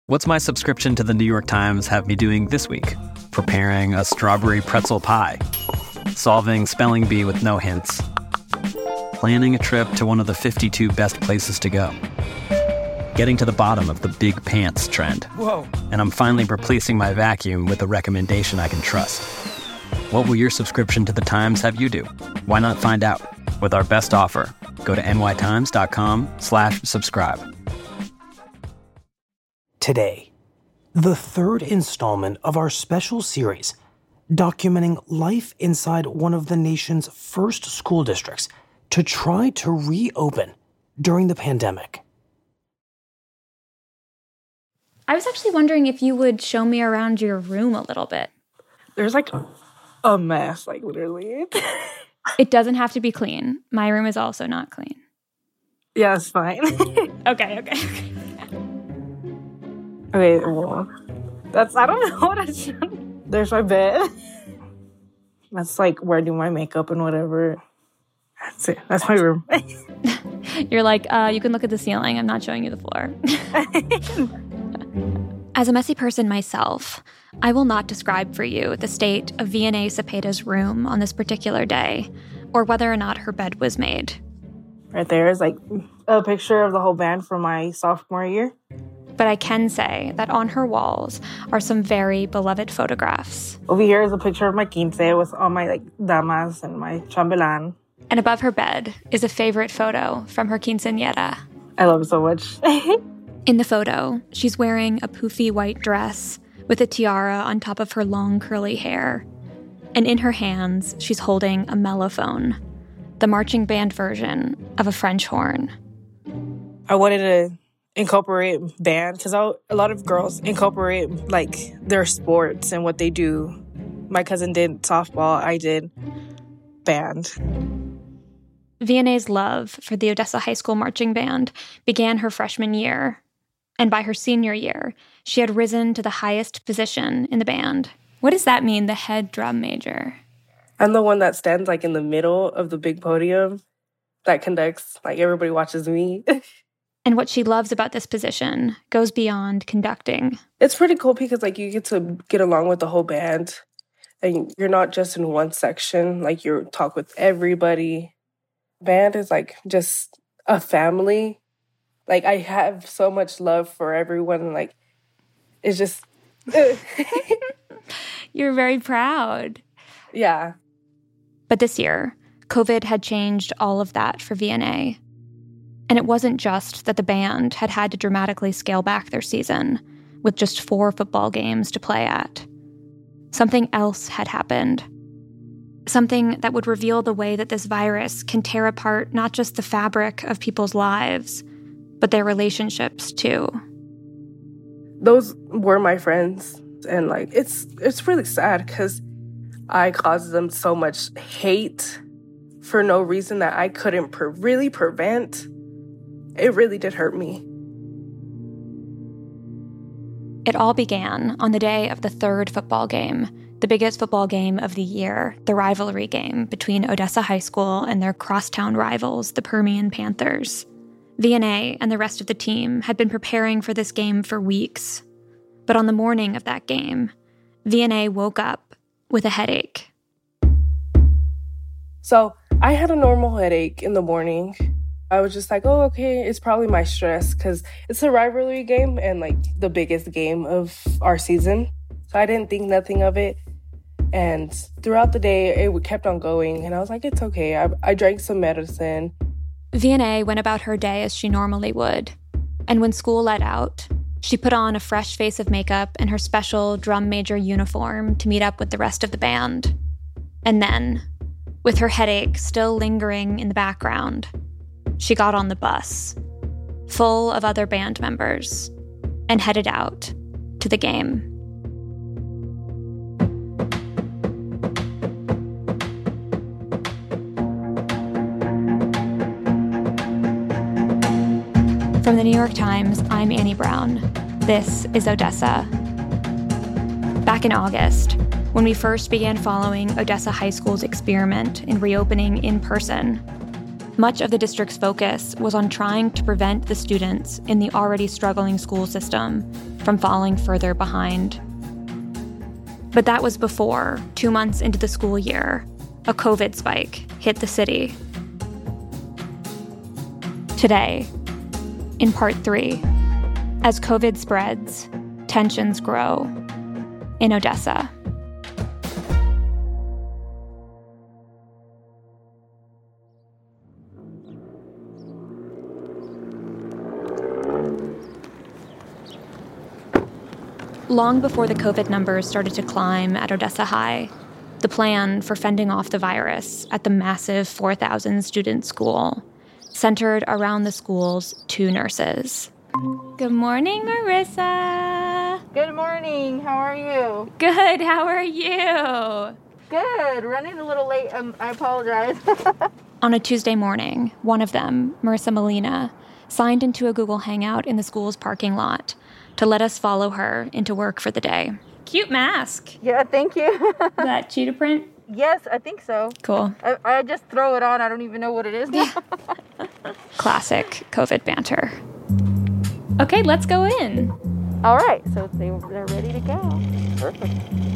What's my subscription to the New York Times have me doing this week? Preparing a strawberry pretzel pie. Solving spelling bee with no hints. Planning a trip to one of the 52 best places to go. Getting to the bottom of the big pants trend. Whoa. And I'm finally replacing my vacuum with a recommendation I can trust. What will your subscription to the Times have you do? Why not find out? With our best offer, go to nytimes.com/subscribe. Today, the third installment of our special series documenting life inside one of the nation's first school districts to try to reopen during the pandemic. I was actually wondering if you would show me around your room a little bit. There's like a mess, like literally. It doesn't have to be clean. My room is also not clean. Yeah, it's fine. Okay. Okay, well, I don't know what I should. There's my bed. That's like where I do my makeup and whatever. That's it. That's my room. You're like, you can look at the ceiling. I'm not showing you the floor. As a messy person myself, I will not describe for you the state of Vianney Cepeda's room on this particular day, or whether or not her bed was made. Right there is like a picture of the whole band from my sophomore year. But I can say that on her walls are some very beloved photographs. Over here is a picture of my quince with all my like damas and my chambelán. And above her bed is a favorite photo from her quinceañera. I love it so much. In the photo, she's wearing a poofy white dress with a tiara on top of her long curly hair. And in her hands, she's holding a mellophone, the marching band version of a French horn. I wanted to incorporate band because a lot of girls incorporate like their sports and what they do. My cousin did softball, I did band. Vianney's love for the Odessa High School marching band began her freshman year, and by her senior year, she had risen to the highest position in the band. What does that mean, the head drum major? I'm the one that stands like in the middle of the big podium that conducts, like everybody watches me. And what she loves about this position goes beyond conducting. It's pretty cool because like you get to get along with the whole band and you're not just in one section, like you talk with everybody. Band is like just a family. Like I have so much love for everyone. Like it's just... You're very proud. Yeah. But this year, COVID had changed all of that for Vianney. And it wasn't just that the band had to dramatically scale back their season, with just 4 football games to play at. Something else had happened. Something that would reveal the way that this virus can tear apart not just the fabric of people's lives, but their relationships too. Those were my friends. And like it's really sad because I caused them so much hate for no reason that I couldn't really prevent. It really did hurt me. It all began on the day of the 3rd football game, the biggest football game of the year, the rivalry game between Odessa High School and their crosstown rivals, the Permian Panthers. Vianney and the rest of the team had been preparing for this game for weeks. But on the morning of that game, Vianney woke up with a headache. So I had a normal headache in the morning. I was just like, oh, okay, it's probably my stress because it's a rivalry game and like the biggest game of our season. So I didn't think nothing of it. And throughout the day, it kept on going. And I was like, it's okay. I drank some medicine. Vianney went about her day as she normally would. And when school let out, she put on a fresh face of makeup and her special drum major uniform to meet up with the rest of the band. And then, with her headache still lingering in the background, she got on the bus, full of other band members, and headed out to the game. From the New York Times, I'm Annie Brown. This is Odessa. Back in August, when we first began following Odessa High School's experiment in reopening in person, much of the district's focus was on trying to prevent the students in the already struggling school system from falling further behind. But that was before, 2 months into the school year, a COVID spike hit the city. Today, in part 3, as COVID spreads, tensions grow in Odessa. Long before the COVID numbers started to climb at Odessa High, the plan for fending off the virus at the massive 4,000-student school centered around the school's 2 nurses. Good morning, Marissa. Good morning. How are you? Good. How are you? Good. Running a little late. I apologize. On a Tuesday morning, one of them, Marissa Molina, signed into a Google Hangout in the school's parking lot to let us follow her into work for the day. Cute mask. Yeah, thank you. That cheetah print? Yes, I think so. Cool. I just throw it on. I don't even know what it is now. Classic COVID banter. Okay, let's go in. All right, so they're ready to go. Perfect.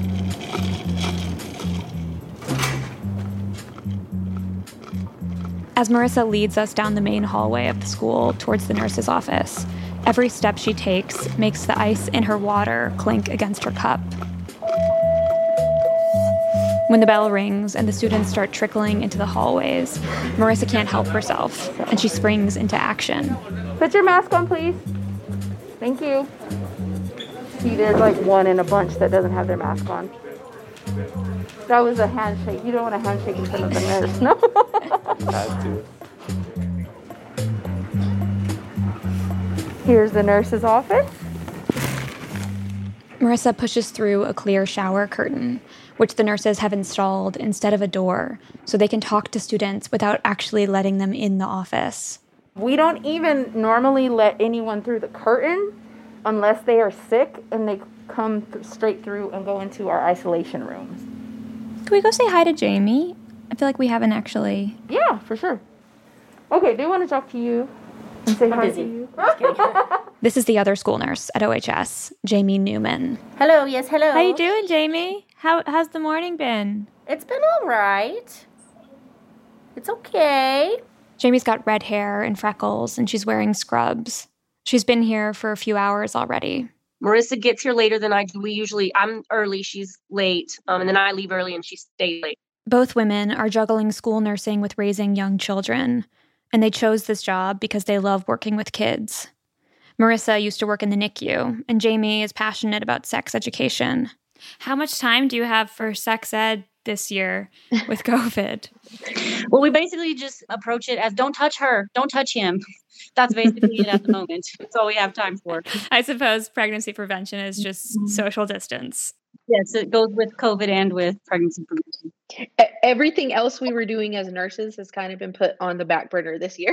As Marissa leads us down the main hallway of the school towards the nurse's office, every step she takes makes the ice in her water clink against her cup. When the bell rings and the students start trickling into the hallways, Marissa can't help herself, and she springs into action. Put your mask on, please. Thank you. See, there's like one in a bunch that doesn't have their mask on. That was a handshake. You don't want a handshake in front of the nurse, no? Here's the nurse's office. Marissa pushes through a clear shower curtain, which the nurses have installed instead of a door, so they can talk to students without actually letting them in the office. We don't even normally let anyone through the curtain unless they are sick and they come straight through and go into our isolation rooms. Can we go say hi to Jamie? I feel like we haven't actually. Yeah, for sure. Okay, they want to talk to you and say hi to you. This is the other school nurse at OHS, Jamie Newman. Hello, yes, hello. How you doing, Jamie? How's the morning been? It's been all right. It's okay. Jamie's got red hair and freckles, and she's wearing scrubs. She's been here for a few hours already. Marissa gets here later than I do. I'm early, she's late, and then I leave early and she stays late. Both women are juggling school nursing with raising young children, and they chose this job because they love working with kids. Marissa used to work in the NICU, and Jamie is passionate about sex education. How much time do you have for sex ed this year with COVID? Well, we basically just approach it as don't touch her, don't touch him. That's basically it at the moment. That's all we have time for. I suppose pregnancy prevention is just social distance. Yes, it goes with COVID and with pregnancy prevention. Everything else we were doing as nurses has kind of been put on the back burner this year.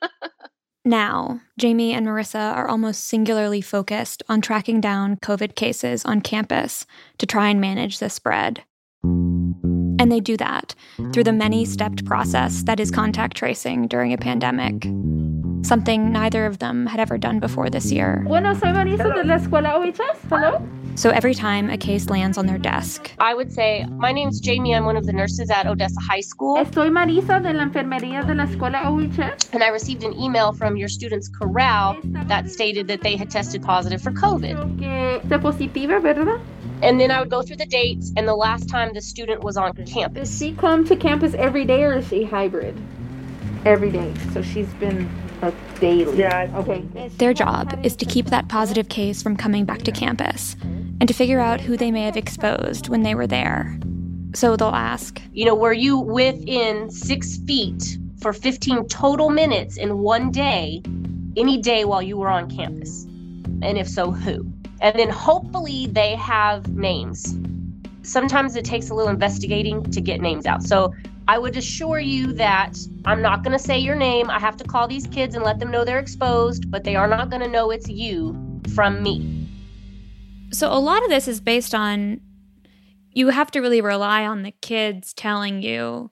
Now, Jamie and Marissa are almost singularly focused on tracking down COVID cases on campus to try and manage the spread. And they do that through the many-stepped process that is contact tracing during a pandemic, something neither of them had ever done before this year. Bueno, soy Marisa de la Escuela OHS. Hello? So every time a case lands on their desk, I would say, my name's Jamie. I'm one of the nurses at Odessa High School. Estoy Marisa de la Enfermería de la Escuela OHS. And I received an email from your students' corral that stated that they had tested positive for COVID. Que esté positiva, ¿verdad? And then I would go through the dates and the last time the student was on campus. Does she come to campus every day or is she hybrid? Every day. So she's been daily. Yeah. Okay. Their job is to keep that positive case from coming back to campus and to figure out who they may have exposed when they were there. So they'll ask, were you within 6 feet for 15 total minutes in one day, any day while you were on campus? And if so, who? And then hopefully they have names. Sometimes it takes a little investigating to get names out. So I would assure you that I'm not going to say your name. I have to call these kids and let them know they're exposed, but they are not going to know it's you from me. So a lot of this is based on, you have to really rely on the kids telling you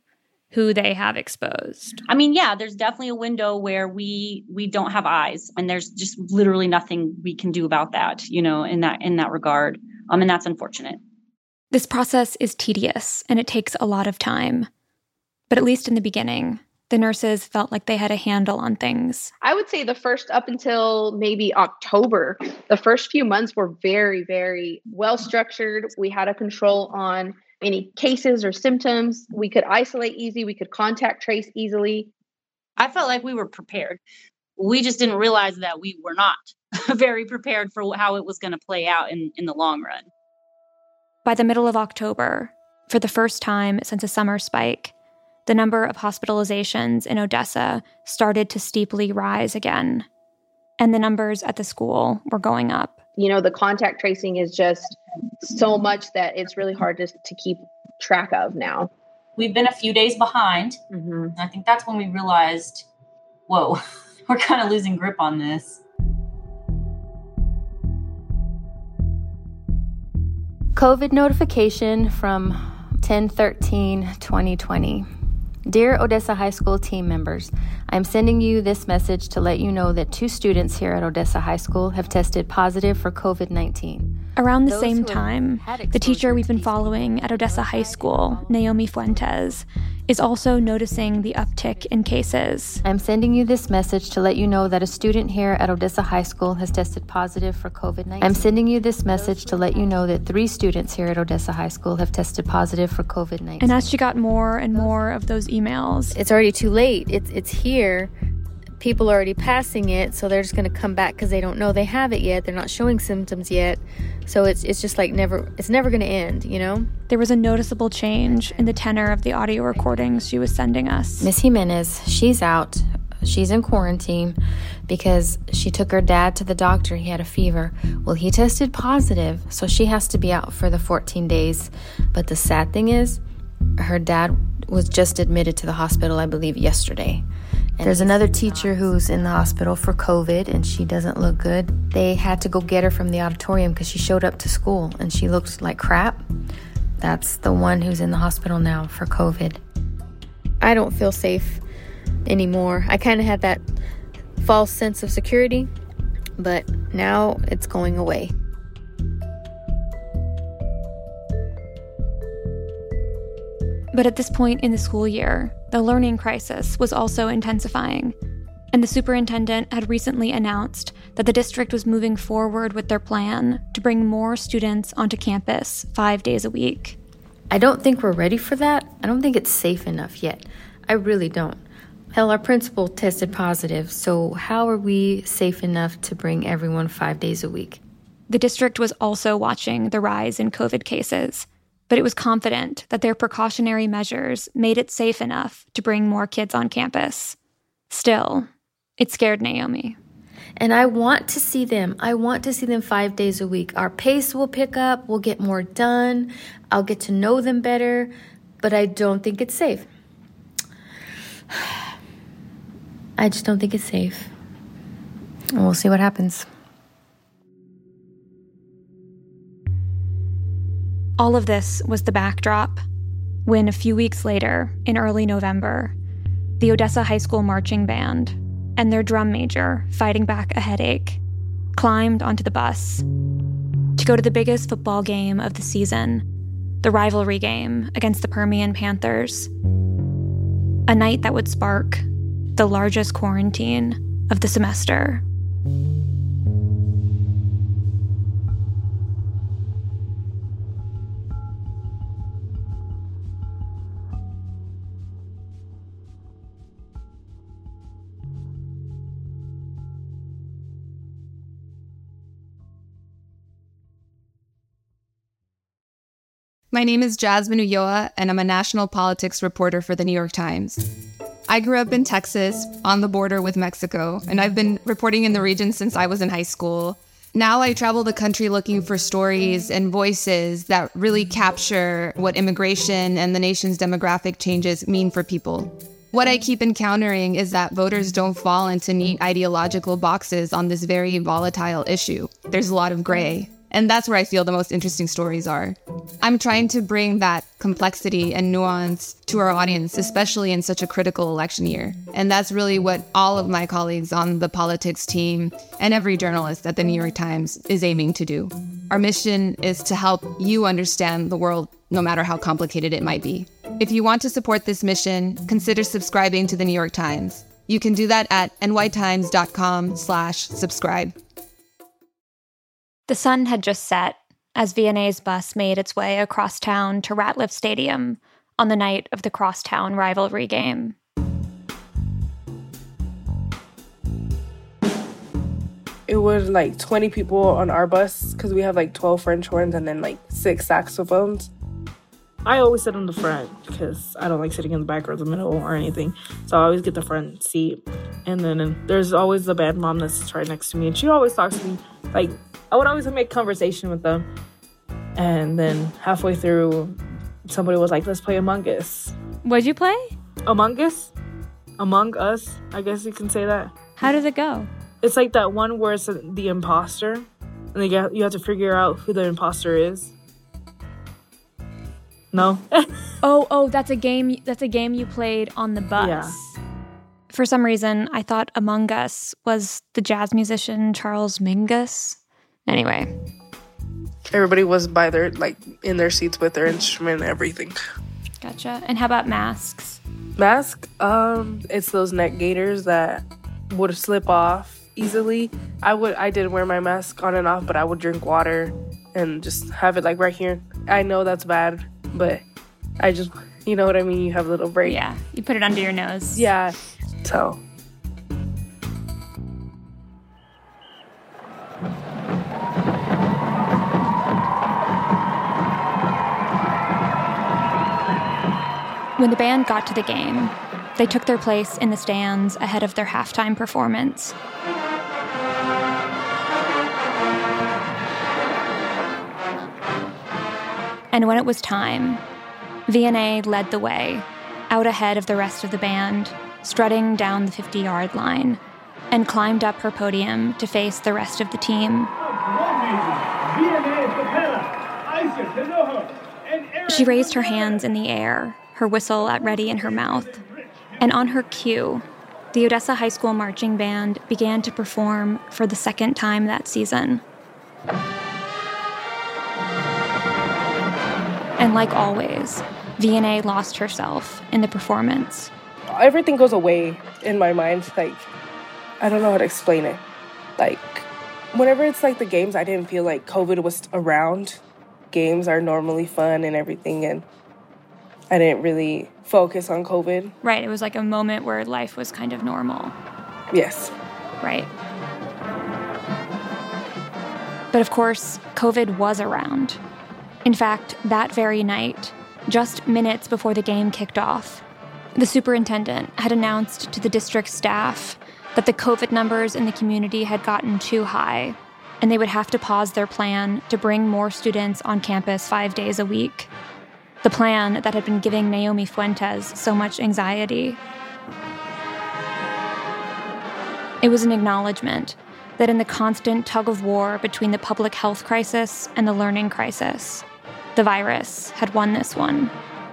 who they have exposed. I mean, yeah, there's definitely a window where we don't have eyes, and there's just literally nothing we can do about that, in that regard. And that's unfortunate. This process is tedious and it takes a lot of time. But at least in the beginning, the nurses felt like they had a handle on things. I would say up until maybe October, the first few months were very, very well structured. We had a control on any cases or symptoms. We could isolate easy. We could contact trace easily. I felt like we were prepared. We just didn't realize that we were not very prepared for how it was going to play out in the long run. By the middle of October, for the first time since a summer spike, the number of hospitalizations in Odessa started to steeply rise again. And the numbers at the school were going up. The contact tracing is just so much that it's really hard to keep track of now. We've been a few days behind. Mm-hmm. I think that's when we realized, whoa, we're kind of losing grip on this. COVID notification from 10/13/2020. Dear Odessa High School team members, I'm sending you this message to let you know that 2 students here at Odessa High School have tested positive for COVID-19. Around the same time, the teacher we've been following at Odessa High School, Naomi Fuentes, is also noticing the uptick in cases. I'm sending you this message to let you know that a student here at Odessa High School has tested positive for COVID-19. I'm sending you this message to let you know that 3 students here at Odessa High School have tested positive for COVID-19. And as she got more and more of those emails, it's already too late. It's here. People are already passing it, so they're just going to come back because they don't know they have it yet. They're not showing symptoms yet. So it's just like it's never going to end, There was a noticeable change in the tenor of the audio recordings she was sending us. Miss Jimenez, she's out. She's in quarantine because she took her dad to the doctor. He had a fever. Well, he tested positive, so she has to be out for the 14 days. But the sad thing is, her dad was just admitted to the hospital, I believe, yesterday. There's another teacher who's in the hospital for COVID, and she doesn't look good. They had to go get her from the auditorium because she showed up to school, and she looked like crap. That's the one who's in the hospital now for COVID. I don't feel safe anymore. I kind of had that false sense of security, but now it's going away. But at this point in the school year, the learning crisis was also intensifying, and the superintendent had recently announced that the district was moving forward with their plan to bring more students onto campus 5 days a week. I don't think we're ready for that. I don't think it's safe enough yet. I really don't. Hell, our principal tested positive, so how are we safe enough to bring everyone 5 days a week? The district was also watching the rise in COVID cases, but it was confident that their precautionary measures made it safe enough to bring more kids on campus. Still, it scared Naomi. And I want to see them. I want to see them 5 days a week. Our pace will pick up. We'll get more done. I'll get to know them better. But I don't think it's safe. I just don't think it's safe. And we'll see what happens. All of this was the backdrop when, a few weeks later, in early November, the Odessa High School marching band and their drum major, fighting back a headache, climbed onto the bus to go to the biggest football game of the season, the rivalry game against the Permian Panthers, a night that would spark the largest quarantine of the semester. My name is Jasmine Ulloa, and I'm a national politics reporter for the New York Times. I grew up in Texas, on the border with Mexico, and I've been reporting in the region since I was in high school. Now I travel the country looking for stories and voices that really capture what immigration and the nation's demographic changes mean for people. What I keep encountering is that voters don't fall into neat ideological boxes on this very volatile issue. There's a lot of gray. And that's where I feel the most interesting stories are. I'm trying to bring that complexity and nuance to our audience, especially in such a critical election year. And that's really what all of my colleagues on the politics team and every journalist at the New York Times is aiming to do. Our mission is to help you understand the world, no matter how complicated it might be. If you want to support this mission, consider subscribing to the New York Times. You can do that at nytimes.com/subscribe. The sun had just set as VNA's bus made its way across town to Ratliff Stadium on the night of the crosstown rivalry game. It was like 20 people on our bus because we have like 12 French horns and then like 6 saxophones. I always sit in the front because I don't like sitting in the back or the middle or anything. So I always get the front seat. And then there's always the band mom that's right next to me. And she always talks to me. Like, I would always make conversation with them. And then halfway through, somebody was like, let's play Among Us. What'd you play? Among Us? Among Us, I guess you can say that. How does it go? It's like that one where it's the imposter. And then you have to figure out who the imposter is. No? Oh, that's a game you played on the bus. Yeah. For some reason, I thought Among Us was the jazz musician Charles Mingus. Anyway. Everybody was by their, like, in their seats with their instrument and everything. Gotcha. And how about masks? Mask? It's those neck gaiters that would slip off easily. I did wear my mask on and off, but I would drink water and just have it, like, right here. I know that's bad, but I just, you know what I mean? You have a little break. Yeah, you put it under your nose. Yeah, so... When the band got to the game, they took their place in the stands ahead of their halftime performance. And when it was time, VNA led the way, out ahead of the rest of the band, strutting down the 50-yard line, and climbed up her podium to face the rest of the team. She raised her hands in the air, her whistle at ready in her mouth. And on her cue, the Odessa High School Marching Band began to perform for the second time that season. And like always, VNA lost herself in the performance. Everything goes away in my mind. Like, I don't know how to explain it. Like, whenever it's like the games, I didn't feel like COVID was around. Games are normally fun and everything, and I didn't really focus on COVID. Right, it was like a moment where life was kind of normal. Yes. Right. But of course, COVID was around. In fact, that very night, just minutes before the game kicked off, the superintendent had announced to the district staff that the COVID numbers in the community had gotten too high, and they would have to pause their plan to bring more students on campus 5 days a week. The plan that had been giving Naomi Fuentes so much anxiety. It was an acknowledgement that in the constant tug-of-war between the public health crisis and the learning crisis, the virus had won this one.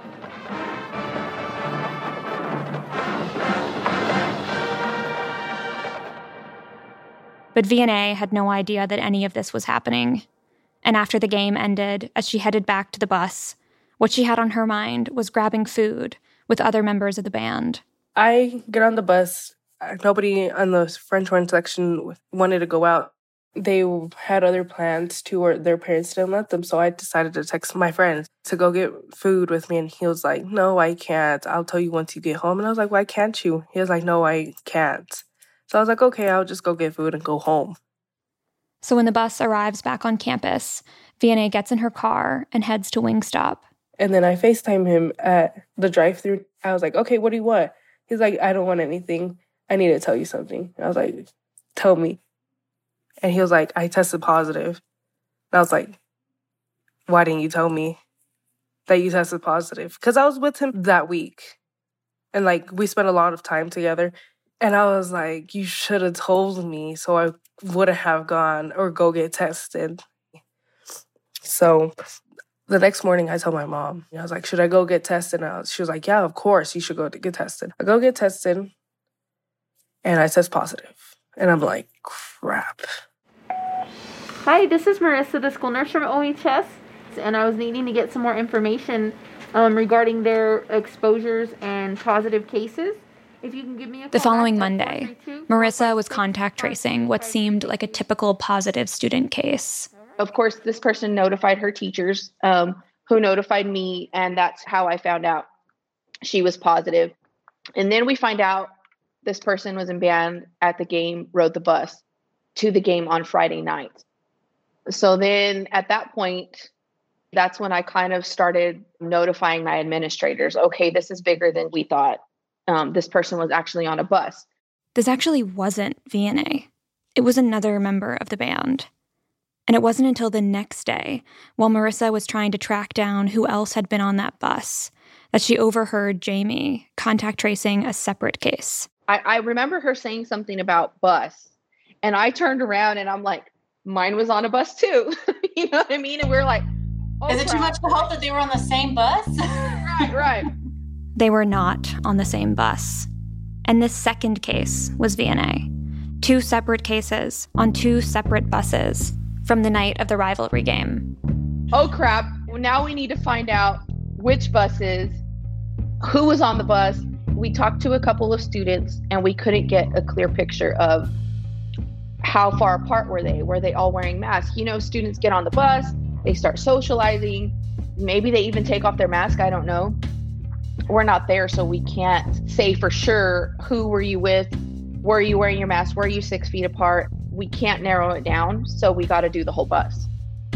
But VNA had no idea that any of this was happening. And after the game ended, as she headed back to the bus, what she had on her mind was grabbing food with other members of the band. I get on the bus. Nobody on the French horn section wanted to go out. They had other plans too, or their parents didn't let them. So I decided to text my friend to go get food with me. And he was like, no, I can't. I'll tell you once you get home. And I was like, why can't you? He was like, no, I can't. So I was like, okay, I'll just go get food and go home. So when the bus arrives back on campus, VNA gets in her car and heads to Wingstop. And then I FaceTime him at the drive-thru. I was like, okay, what do you want? He's like, I don't want anything. I need to tell you something. I was like, tell me. And he was like, I tested positive. And I was like, why didn't you tell me that you tested positive? Because I was with him that week. And, like, we spent a lot of time together. And I was like, you should have told me so I wouldn't have gone or go get tested. So the next morning, I told my mom, I was like, should I go get tested? And she was like, yeah, of course, you should go to get tested. I go get tested, and I test positive. And I'm like, crap. Hi, this is Marissa, the school nurse from OHS, and I was needing to get some more information regarding their exposures and positive cases. If you can give me a call. The following Monday, Marissa was contact tracing what seemed like a typical positive student case. Of course, this person notified her teachers, who notified me, and that's how I found out she was positive. And then we find out this person was in band at the game, rode the bus to the game on Friday night. So then at that point, that's when I kind of started notifying my administrators, okay, this is bigger than we thought. This person was actually on a bus. This actually wasn't VNA. It was another member of the band. And it wasn't until the next day, while Marissa was trying to track down who else had been on that bus, that she overheard Jamie contact tracing a separate case. I remember her saying something about bus, and I turned around and I'm like, mine was on a bus too. You know what I mean? And we're like, oh, is it too much to hope that they were on the same bus? Right. They were not on the same bus. And this second case was VNA. 2 separate cases on 2 separate buses from the night of the rivalry game. Oh, crap. Well, now we need to find out which buses, who was on the bus. We talked to a couple of students, and we couldn't get a clear picture of how far apart were they? Were they all wearing masks? You know, students get on the bus, they start socializing. Maybe they even take off their mask. I don't know. We're not there, so we can't say for sure who were you with, were you wearing your mask, were you 6 feet apart? We can't narrow it down, so we got to do the whole bus.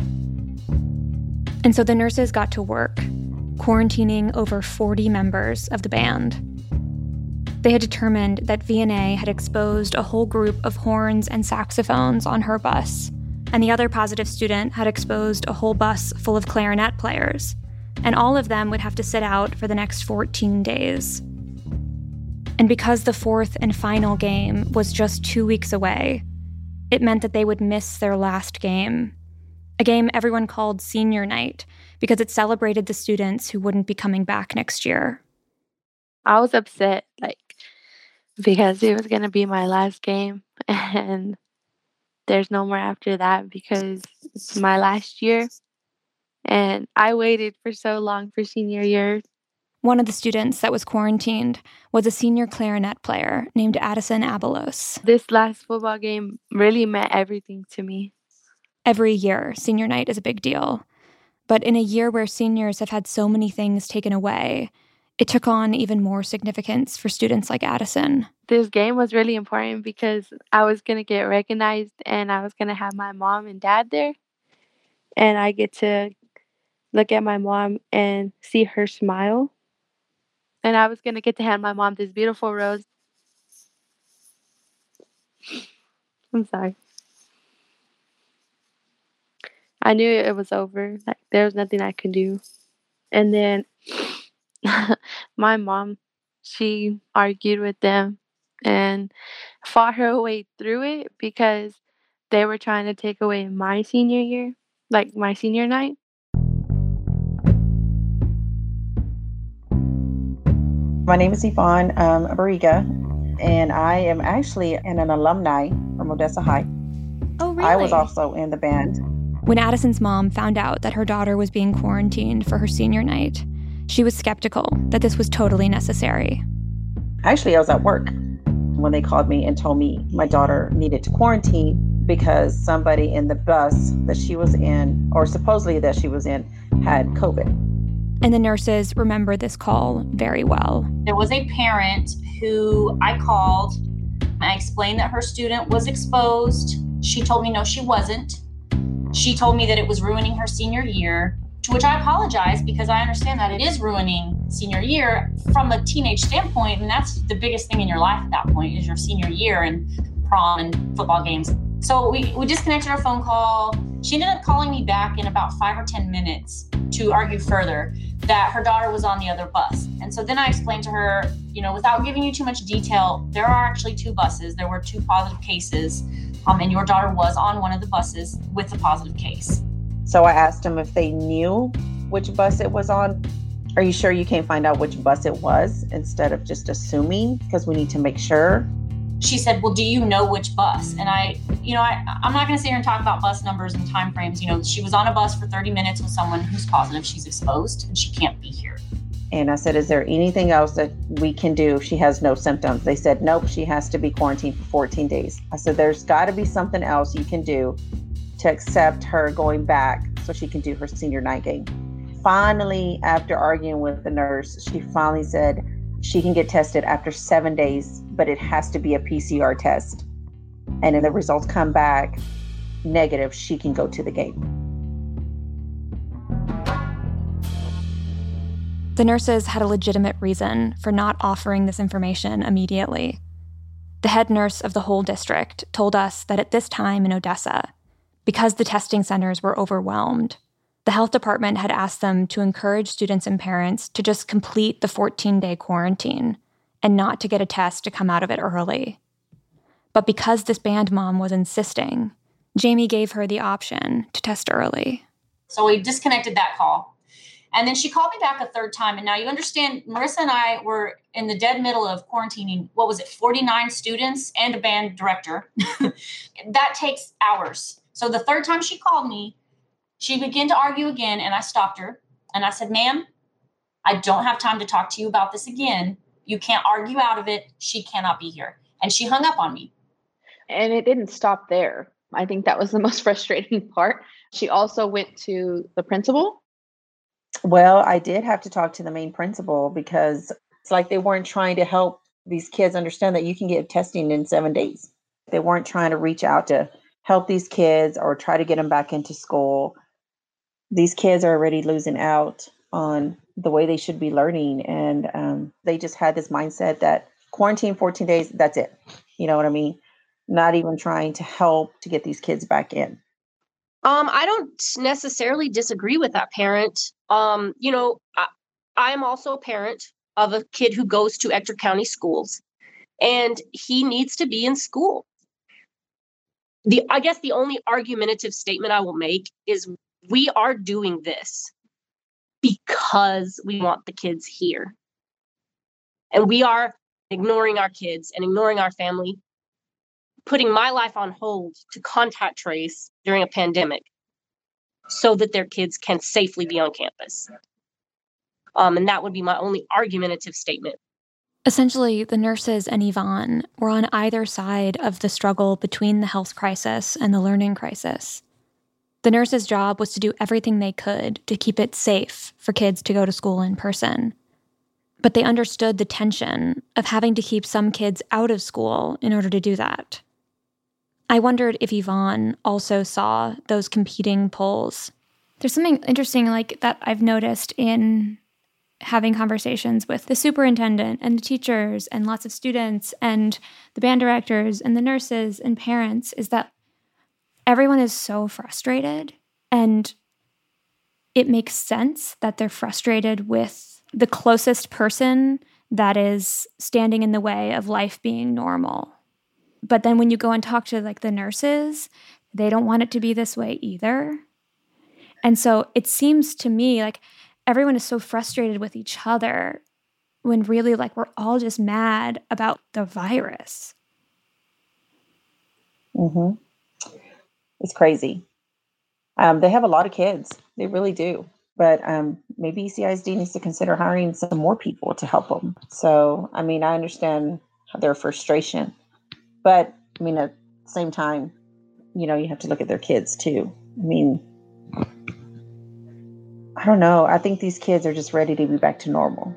And so the nurses got to work, quarantining over 40 members of the band. They had determined that VNA had exposed a whole group of horns and saxophones on her bus, and the other positive student had exposed a whole bus full of clarinet players, and all of them would have to sit out for the next 14 days. And because the 4th and final game was just 2 weeks away, it meant that they would miss their last game, a game everyone called Senior Night because it celebrated the students who wouldn't be coming back next year. I was upset, because it was going to be my last game, and there's no more after that because it's my last year, and I waited for so long for senior year. One of the students that was quarantined was a senior clarinet player named Addison Abelos. This last football game really meant everything to me. Every year, senior night is a big deal. But in a year where seniors have had so many things taken away, it took on even more significance for students like Addison. This game was really important because I was going to get recognized, and I was going to have my mom and dad there. And I get to look at my mom and see her smile. And I was going to get to hand my mom this beautiful rose. I'm sorry. I knew it was over. There was nothing I could do. And then my mom, she argued with them and fought her way through it because they were trying to take away my senior year, my senior night. My name is Yvonne Barriga, and I am actually an alumni from Odessa High. Oh, really? I was also in the band. When Addison's mom found out that her daughter was being quarantined for her senior night, she was skeptical that this was totally necessary. Actually, I was at work when they called me and told me my daughter needed to quarantine because somebody in the bus that she was in, or supposedly that she was in, had COVID. And the nurses remember this call very well. There was a parent who I called. I explained that her student was exposed. She told me no, she wasn't. She told me that it was ruining her senior year, to which I apologize because I understand that it is ruining senior year from a teenage standpoint, and that's the biggest thing in your life at that point is your senior year and prom and football games. So we disconnected our phone call. She ended up calling me back in about 5 or 10 minutes to argue further that her daughter was on the other bus. And so then I explained to her, without giving you too much detail, there are actually 2 buses. There were 2 positive cases, and your daughter was on one of the buses with a positive case. So I asked them if they knew which bus it was on. Are you sure you can't find out which bus it was instead of just assuming, because we need to make sure? She said, well, do you know which bus? And I'm not going to sit here and talk about bus numbers and time frames. She was on a bus for 30 minutes with someone who's positive. She's exposed and she can't be here. And I said, is there anything else that we can do if she has no symptoms? They said, nope, she has to be quarantined for 14 days. I said, there's got to be something else you can do to accept her going back so she can do her senior night game. Finally, after arguing with the nurse, she finally said she can get tested after 7 days, but it has to be a PCR test. And if the results come back negative, she can go to the game. The nurses had a legitimate reason for not offering this information immediately. The head nurse of the whole district told us that at this time in Odessa, because the testing centers were overwhelmed, the health department had asked them to encourage students and parents to just complete the 14-day quarantine and not to get a test to come out of it early. But because this band mom was insisting, Jamie gave her the option to test early. So we disconnected that call. And then she called me back a third time. And now you understand, Marissa and I were in the dead middle of quarantining, 49 students and a band director. That takes hours. So the third time she called me, she began to argue again, and I stopped her. And I said, ma'am, I don't have time to talk to you about this again. You can't argue out of it. She cannot be here. And she hung up on me. And it didn't stop there. I think that was the most frustrating part. She also went to the principal. Well, I did have to talk to the main principal because it's like they weren't trying to help these kids understand that you can get testing in 7 days. They weren't trying to reach out to help these kids or try to get them back into school. These kids are already losing out on the way they should be learning. And they just had this mindset that quarantine 14 days, that's it. You know what I mean? Not even trying to help to get these kids back in. I don't necessarily disagree with that parent. I'm also a parent of a kid who goes to Ector County schools, and he needs to be in school. I guess the only argumentative statement I will make is we are doing this because we want the kids here. And we are ignoring our kids and ignoring our family, putting my life on hold to contact trace during a pandemic so that their kids can safely be on campus. And that would be my only argumentative statement. Essentially, the nurses and Yvonne were on either side of the struggle between the health crisis and the learning crisis. The nurses' job was to do everything they could to keep it safe for kids to go to school in person. But they understood the tension of having to keep some kids out of school in order to do that. I wondered if Yvonne also saw those competing pulls. There's something interesting that I've noticed in having conversations with the superintendent and the teachers and lots of students and the band directors and the nurses and parents is that everyone is so frustrated, and it makes sense that they're frustrated with the closest person that is standing in the way of life being normal. But then when you go and talk to the nurses, they don't want it to be this way either. And so it seems to me like everyone is so frustrated with each other when really we're all just mad about the virus. Mm-hmm. It's crazy. They have a lot of kids. They really do. But maybe ECISD needs to consider hiring some more people to help them. So, I understand their frustration. But, at the same time, you have to look at their kids too. I don't know. I think these kids are just ready to be back to normal.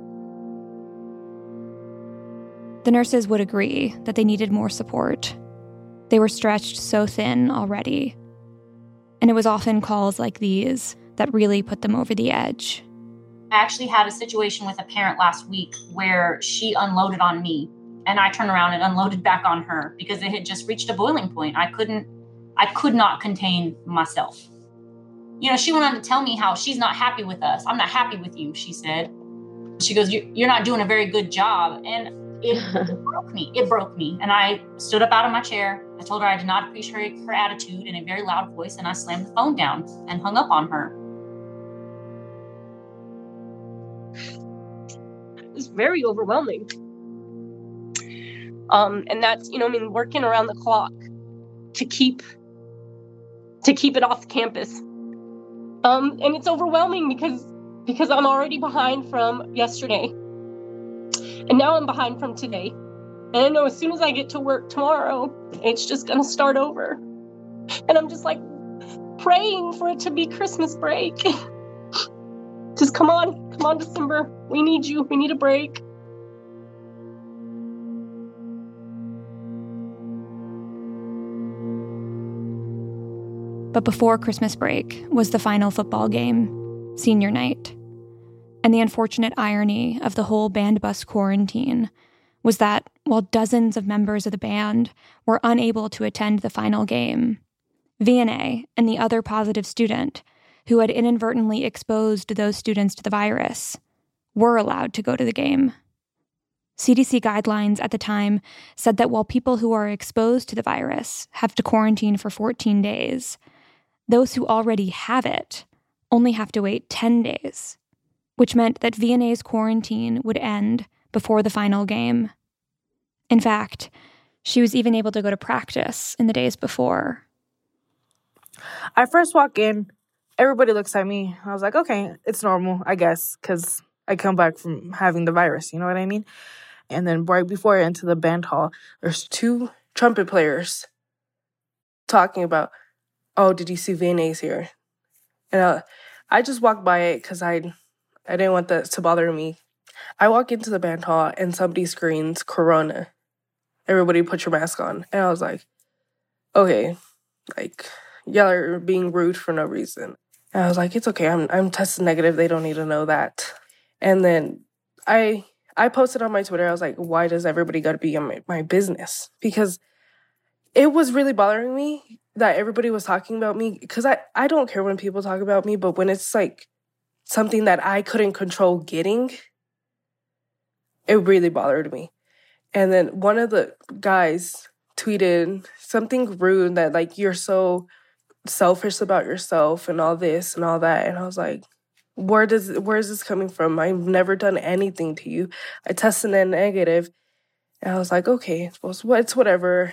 The nurses would agree that they needed more support. They were stretched so thin already. And it was often calls like these that really put them over the edge. I actually had a situation with a parent last week where she unloaded on me, and I turned around and unloaded back on her because it had just reached a boiling point. I could not contain myself. She went on to tell me how she's not happy with us. I'm not happy with you, she said. She goes, you're not doing a very good job. And It broke me. It broke me. And I stood up out of my chair. I told her I did not appreciate her attitude in a very loud voice, and I slammed the phone down and hung up on her. It was very overwhelming. And that's, working around the clock to keep it off campus. And it's overwhelming because I'm already behind from yesterday. And now I'm behind from today. And I know as soon as I get to work tomorrow, it's just going to start over. And I'm just like praying for it to be Christmas break. Just come on, December. We need you. We need a break. But before Christmas break was the final football game, senior night. And the unfortunate irony of the whole band bus quarantine was that while dozens of members of the band were unable to attend the final game, Vianney and the other positive student who had inadvertently exposed those students to the virus were allowed to go to the game. CDC guidelines at the time said that while people who are exposed to the virus have to quarantine for 14 days, those who already have it only have to wait 10 days, which meant that Vianney's quarantine would end before the final game. In fact, she was even able to go to practice in the days before. I first walk in, everybody looks at me. I was like, okay, it's normal, I guess, because I come back from having the virus, you know what I mean? And then right before I enter the band hall, there's 2 trumpet players talking about, oh, did you see Vianney's here? And I just walked by it because I didn't want that to bother me. I walk into the band hall and somebody screams, Corona. Everybody put your mask on. And I was like, okay, like, y'all are being rude for no reason. And I was like, it's okay, I'm tested negative. They don't need to know that. And then I posted on my Twitter, I was like, why does everybody got to be in my business? Because it was really bothering me that everybody was talking about me. Because I don't care when people talk about me, but when it's like something that I couldn't control getting, it really bothered me. And then one of the guys tweeted something rude that, like, you're so selfish about yourself and all this and all that. And I was like, where is this coming from? I've never done anything to you. I tested negative. And I was like, okay, it's whatever.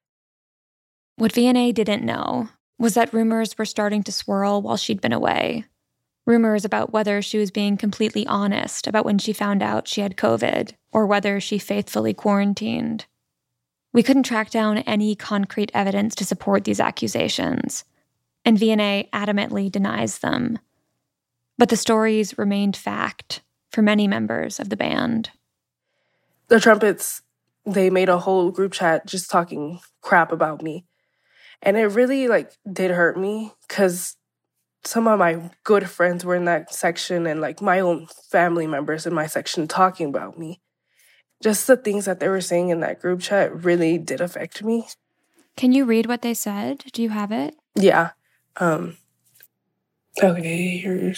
What Vianney didn't know was that rumors were starting to swirl while she'd been away. Rumors about whether she was being completely honest about when she found out she had COVID, or whether she faithfully quarantined. We couldn't track down any concrete evidence to support these accusations, and Vianney adamantly denies them. But the stories remained fact for many members of the band. The trumpets, they made a whole group chat just talking crap about me. And it really, did hurt me because some of my good friends were in that section and, my own family members in my section talking about me. Just the things that they were saying in that group chat really did affect me. Can you read what they said? Do you have it? Yeah. Okay, here's...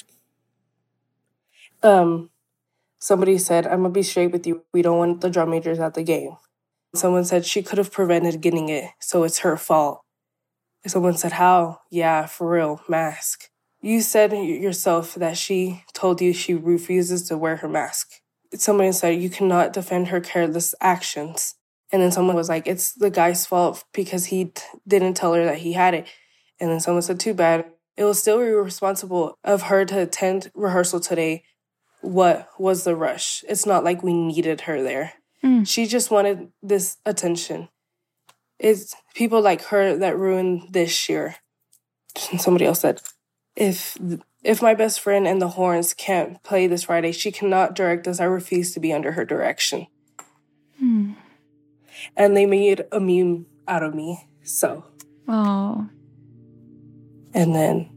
Somebody said, I'm going to be straight with you. We don't want the drum majors at the game. Someone said she could have prevented getting it, so it's her fault. Someone said, how? Yeah, for real, mask. You said yourself that she told you she refuses to wear her mask. Someone said you cannot defend her careless actions. And then someone was like, it's the guy's fault because he didn't tell her that he had it. And then someone said, too bad. It was still irresponsible of her to attend rehearsal today. What was the rush? It's not like we needed her there. She just wanted this attention. It's people like her that ruined this year. And somebody else said, if my best friend and the horns can't play this Friday, she cannot direct us. I refuse to be under her direction. And they made a meme out of me. So. Oh. And then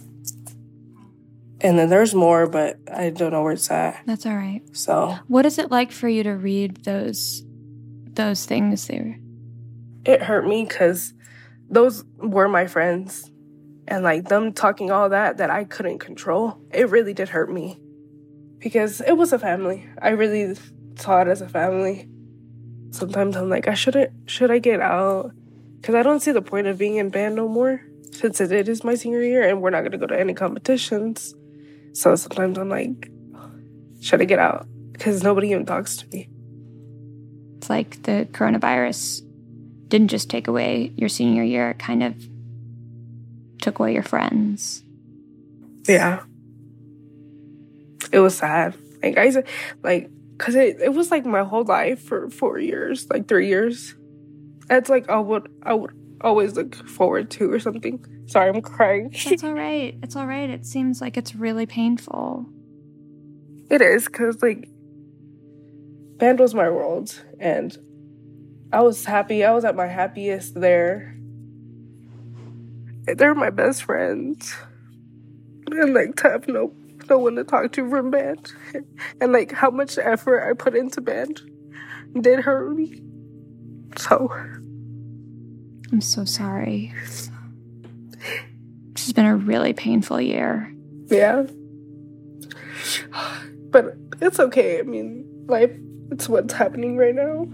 there's more, but I don't know where it's at. That's all right. So. What is it like for you to read those things there? It hurt me because those were my friends. And them talking all that I couldn't control, it really did hurt me. Because it was a family. I really saw it as a family. Sometimes I'm like, should I get out? Because I don't see the point of being in band no more, since it is my senior year and we're not going to go to any competitions. So sometimes I'm like, should I get out? Because nobody even talks to me. It's like the coronavirus didn't just take away your senior year, it kind of took away your friends. Yeah. It was sad. Like, because it was like my whole life for 4 years, like 3 years. That's like I would always look forward to or something. Sorry, I'm crying. That's all right. It's all right. It seems like it's really painful. It is, because like band was my world and I was happy. I was at my happiest there. They're my best friends. And like to have no one to talk to from band. And like how much effort I put into band did hurt me. So I'm so sorry. This has been a really painful year. Yeah. But it's okay. I mean, life, it's what's happening right now.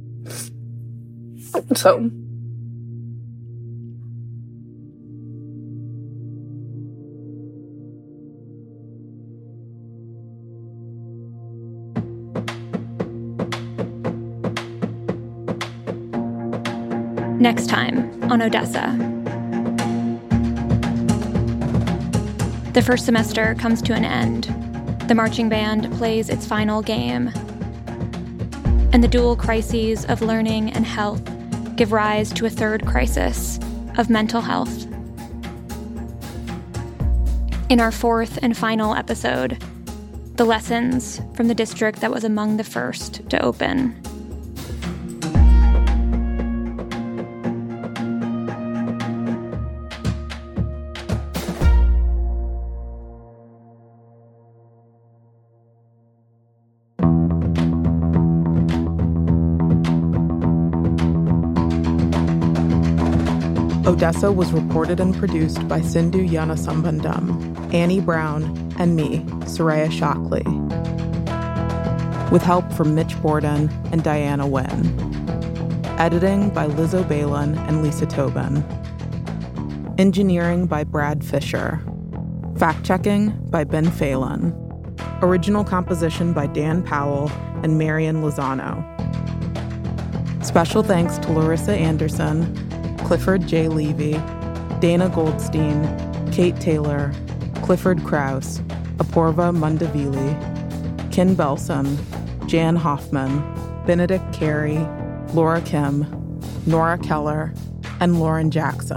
So. Next time on Odessa. The first semester comes to an end. The marching band plays its final game. And the dual crises of learning and health give rise to a third crisis of mental health. In our fourth and final episode, the lessons from the district that was among the first to open. Odessa was reported and produced by Sindhu Yanasambandam, Annie Brown, and me, Soraya Shockley, with help from Mitch Borden and Diana Wynn. Editing by Liz O'Balin and Lisa Tobin. Engineering by Brad Fisher. Fact-checking by Ben Phelan. Original composition by Dan Powell and Marian Lozano. Special thanks to Larissa Anderson, Clifford J. Levy, Dana Goldstein, Kate Taylor, Clifford Krause, Apoorva Mundavili, Ken Belson, Jan Hoffman, Benedict Carey, Laura Kim, Nora Keller, and Lauren Jackson.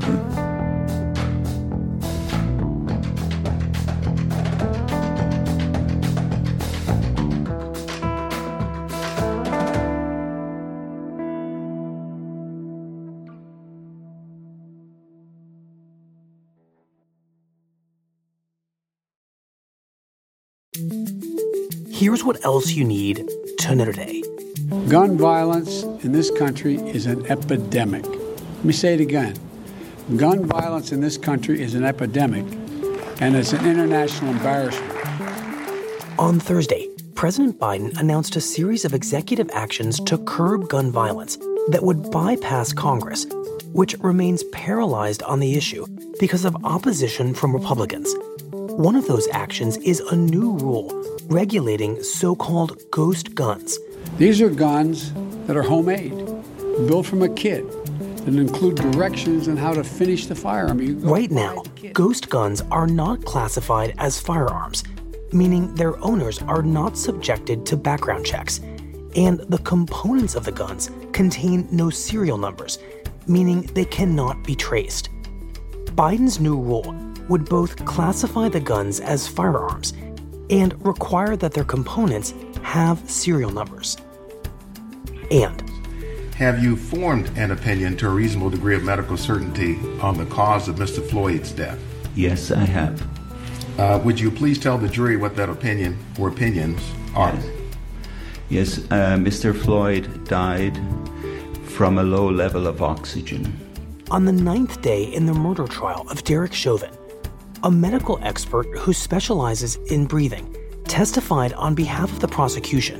Here's what else you need to know today. Gun violence in this country is an epidemic. Let me say it again. Gun violence in this country is an epidemic, and it's an international embarrassment. On Thursday, President Biden announced a series of executive actions to curb gun violence that would bypass Congress, which remains paralyzed on the issue because of opposition from Republicans. One of those actions is a new rule regulating so-called ghost guns. These are guns that are homemade, built from a kit, that include directions on how to finish the firearm. Right now, ghost guns are not classified as firearms, meaning their owners are not subjected to background checks, and the components of the guns contain no serial numbers, meaning they cannot be traced. Biden's new rule would both classify the guns as firearms and require that their components have serial numbers. And have you formed an opinion to a reasonable degree of medical certainty on the cause of Mr. Floyd's death? Yes, I have. Would you please tell the jury what that opinion or opinions are? Yes, Mr. Floyd died from a low level of oxygen. On the 9th day in the murder trial of Derek Chauvin, a medical expert who specializes in breathing testified on behalf of the prosecution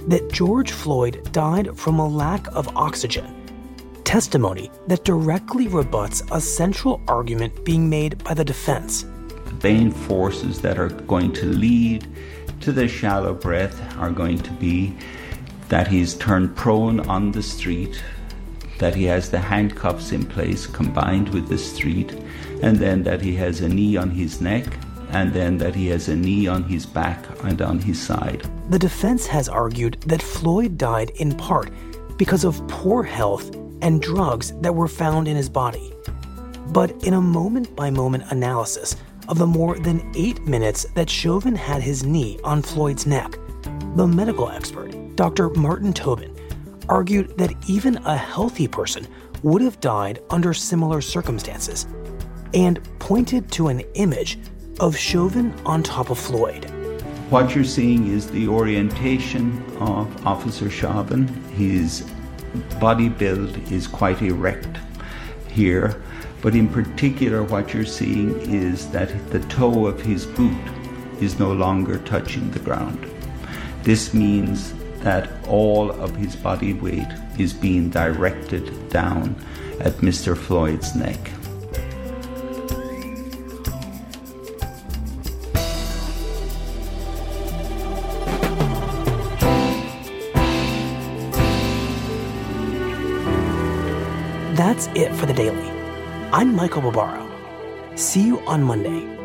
that George Floyd died from a lack of oxygen, testimony that directly rebuts a central argument being made by the defense. The main forces that are going to lead to the shallow breath are going to be that he's turned prone on the street, that he has the handcuffs in place combined with the street, and then that he has a knee on his neck, and then that he has a knee on his back and on his side. The defense has argued that Floyd died in part because of poor health and drugs that were found in his body. But in a moment-by-moment analysis of the more than 8 minutes that Chauvin had his knee on Floyd's neck, the medical expert, Dr. Martin Tobin, argued that even a healthy person would have died under similar circumstances, and pointed to an image of Chauvin on top of Floyd. What you're seeing is the orientation of Officer Chauvin. His body build is quite erect here, but in particular what you're seeing is that the toe of his boot is no longer touching the ground. This means that all of his body weight is being directed down at Mr. Floyd's neck. That's it for The Daily. I'm Michael Barbaro. See you on Monday.